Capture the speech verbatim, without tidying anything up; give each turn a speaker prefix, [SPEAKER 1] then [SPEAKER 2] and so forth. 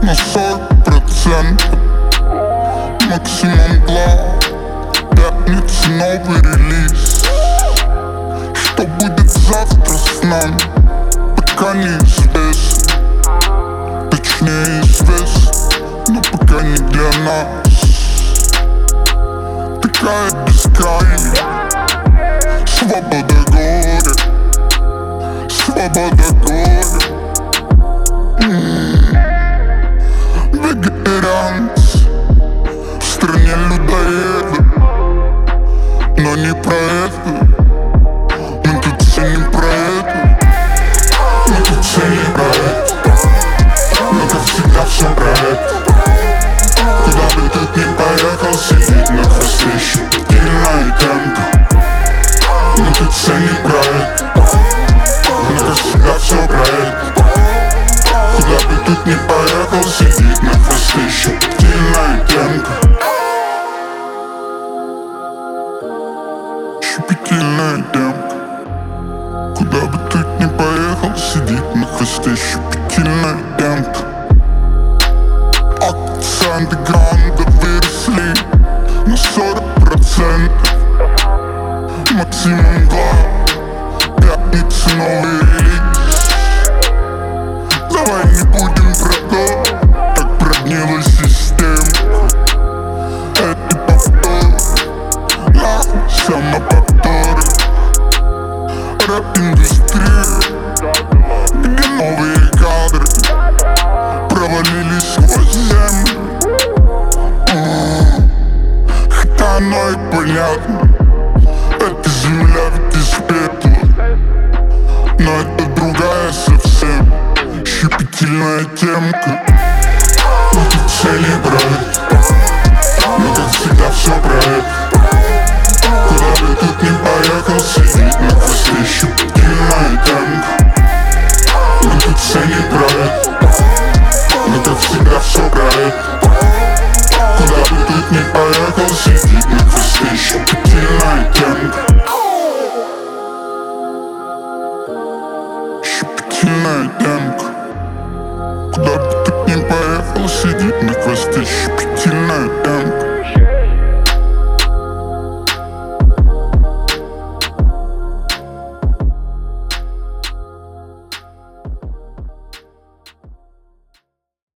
[SPEAKER 1] на сорок процентов. Максимум два, пятница новый релиз. Что будет завтра с нами, пока неизвестно. Точнее известно, но пока не для нас. Такая бескрайняя свобода горя, свобода горя. М-м-м. Вегетарианцы в стране людоедов, но не про это. Мы тут все не про это. Мы тут все не про это. Мы как всегда все про это. Куда бы тут ни поехал, сидеть на хвосте щепетильная темка. Мы тут все не про это. Мы как всегда все про это. Куда бы тут ни поехал, сидеть на хвосте щепетильная темка. Щепетильная темка. Куда бы тут ни поехал, сидит на хвосте щепетильная темка. Акции андеграунда выросли на сорок процентов. Максимум два, пятница новый релиз. Давай не будем про то, как прогнила система. Это повтор, нахуй самоповторы. Рэп-индустрия, где новые кадры провалились сквозь землю. М-м-м. Хотя оно и понятно, эта земля ведь из пепла. Но это другая совсем щепетильная темка. Мы тут все не про это. Мы как всегда все про это. Куда бы тут ни поехал, сидит на хвосте щепетильная темка. Мы тут все не про это. Мы как всегда все про это. Куда бы тут ни поехал, сидит на хвосте щепетильная темка. Щепетильная темка. Куда бы